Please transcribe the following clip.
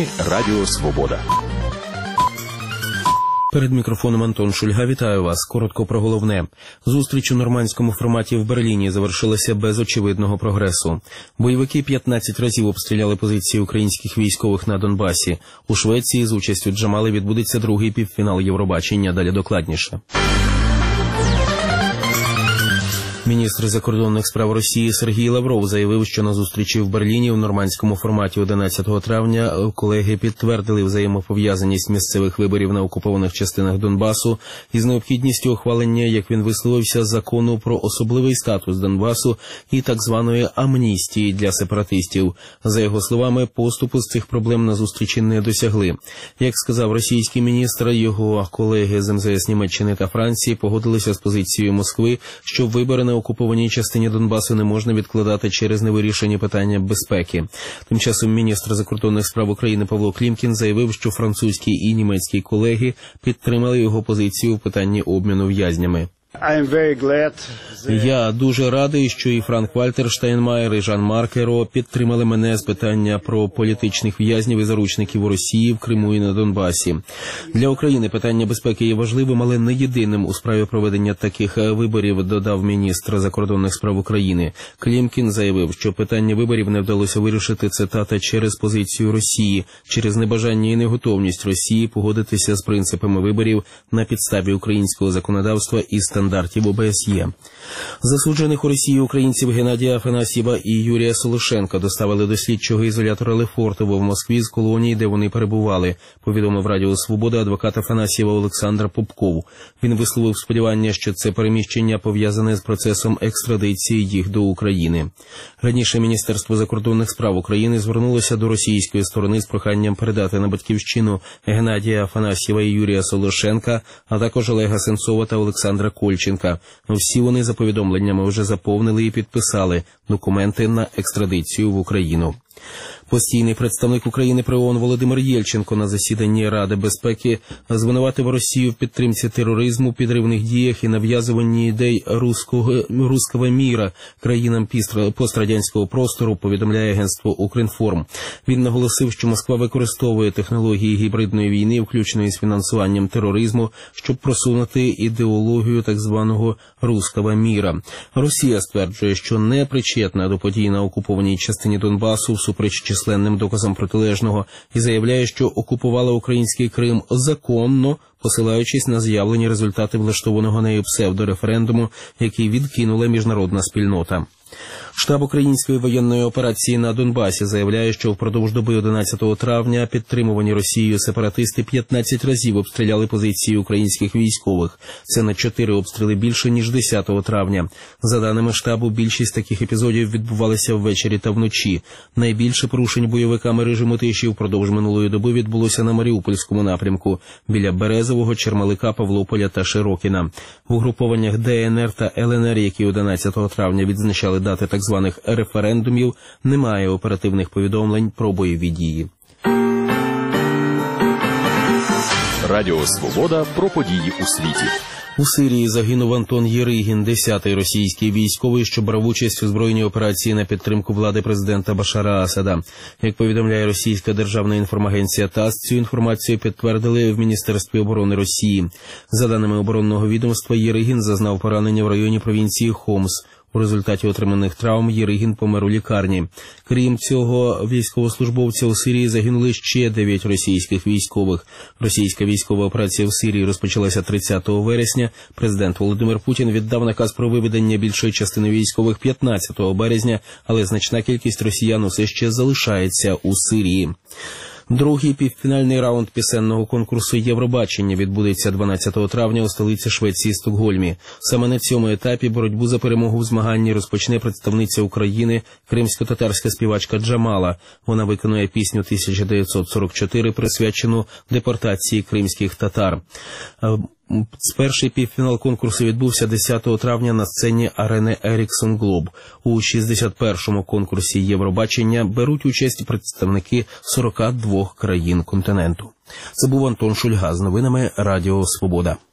Новини Радіо Свобода. Перед мікрофоном Антон Шульга. Вітаю вас. Коротко про головне. Зустріч у нормандському форматі в Берліні завершилася без очевидного прогресу. Бойовики 15 разів обстріляли позиції українських військових на Донбасі. У Швеції з участю Джамали відбудеться другий півфінал Євробачення. Далі докладніше. Міністр закордонних справ Росії Сергій Лавров заявив, що на зустрічі в Берліні у нормандському форматі 11 травня колеги підтвердили взаємопов'язаність місцевих виборів на окупованих частинах Донбасу із необхідністю ухвалення, як він висловився, закону про особливий статус Донбасу і так званої амністії для сепаратистів. За його словами, поступу з цих проблем на зустрічі не досягли. Як сказав російський міністр, його колеги з МЗС Німеччини та Франції погодилися з позицією Москви, що вибори на окупованій частині Донбасу не можна відкладати через невирішені питання безпеки. Тим часом міністр закордонних справ України Павло Клімкін заявив, що французькі і німецькі колеги підтримали його позицію в питанні обміну в'язнями. Я дуже радий, що і Франк-Вальтер Штайнмаєр, і Жан-Марк Еро підтримали мене з питання про політичних в'язнів і заручників у Росії, в Криму і на Донбасі. Для України питання безпеки є важливим, але не єдиним у справі проведення таких виборів, додав міністр закордонних справ України. Клімкін заявив, що питання виборів не вдалося вирішити, цитата, через позицію Росії, через небажання і неготовність Росії погодитися з принципами виборів на підставі українського законодавства і стандартів ОБСЄ. Засуджених у Росії українців Геннадія Афанасьєва і Юрія Солошенка доставили до слідчого ізолятора Лефортово в Москві з колонії, де вони перебували, повідомив Радіо Свобода адвокат Афанасьєва Олександр Попков. Він висловив сподівання, що це переміщення пов'язане з процесом екстрадиції їх до України. Раніше Міністерство закордонних справ України звернулося до російської сторони з проханням передати на батьківщину Геннадія Афанасьєва і Юрія Солошенка, а також Олега Сенцова та Олександра Кольченка. Всі вони, за повідомленнями, вже заповнили і підписали документи на екстрадицію в Україну. Постійний представник України при ООН Володимир Єльченко на засіданні Ради безпеки звинуватив Росію в підтримці тероризму, підривних діях і нав'язуванні ідей руського міра країнам пострадянського простору, повідомляє агентство «Укрінформ». Він наголосив, що Москва використовує технології гібридної війни, включно із фінансуванням тероризму, щоб просунути ідеологію так званого руського міра. Росія стверджує, що не причетна до подій на окупованій частині Донбасу всупереч численним доказам протилежного, і заявляє, що окупувала український Крим законно, посилаючись на з'явлені результати влаштованого нею псевдореферендуму, який відкинула міжнародна спільнота. Штаб української воєнної операції на Донбасі заявляє, що впродовж доби 11 травня підтримувані Росією сепаратисти 15 разів обстріляли позиції українських військових. Це на 4 обстріли більше, ніж 10 травня. За даними штабу, більшість таких епізодів відбувалися ввечері та вночі. Найбільше порушень бойовиками режиму тиші впродовж минулої доби відбулося на Маріупольському напрямку, біля Березового, Чермалика, Павлополя та Широкіна. В угрупованнях ДНР та ЛНР, які 11 травня відзначали дати так званих референдумів, немає оперативних повідомлень про бойові дії. Радіо Свобода про події у світі. У Сирії загинув Антон Єригін, 10-й російський військовий, що брав участь у збройній операції на підтримку влади президента Башара Асада. Як повідомляє російська державна інформагенція ТАСС, цю інформацію підтвердили в Міністерстві оборони Росії. За даними оборонного відомства, Єригін зазнав поранення в районі провінції Хомс. У результаті отриманих травм Єригін помер у лікарні. Крім цього військовослужбовця, у Сирії загинули ще 9 російських військових. Російська військова операція в Сирії розпочалася 30 вересня. Президент Володимир Путін віддав наказ про виведення більшої частини військових 15 березня, але значна кількість росіян усе ще залишається у Сирії. Другий півфінальний раунд пісенного конкурсу «Євробачення» відбудеться 12 травня у столиці Швеції Стокгольмі. Саме на цьому етапі боротьбу за перемогу в змаганні розпочне представниця України, кримсько-татарська співачка Джамала. Вона виконує пісню 1944, присвячену депортації кримських татар. Перший півфінал конкурсу відбувся 10 травня на сцені арени Еріксон Глоб. У 61-му конкурсі Євробачення беруть участь представники 42 країн континенту. Це був Антон Шульга з новинами Радіо Свобода.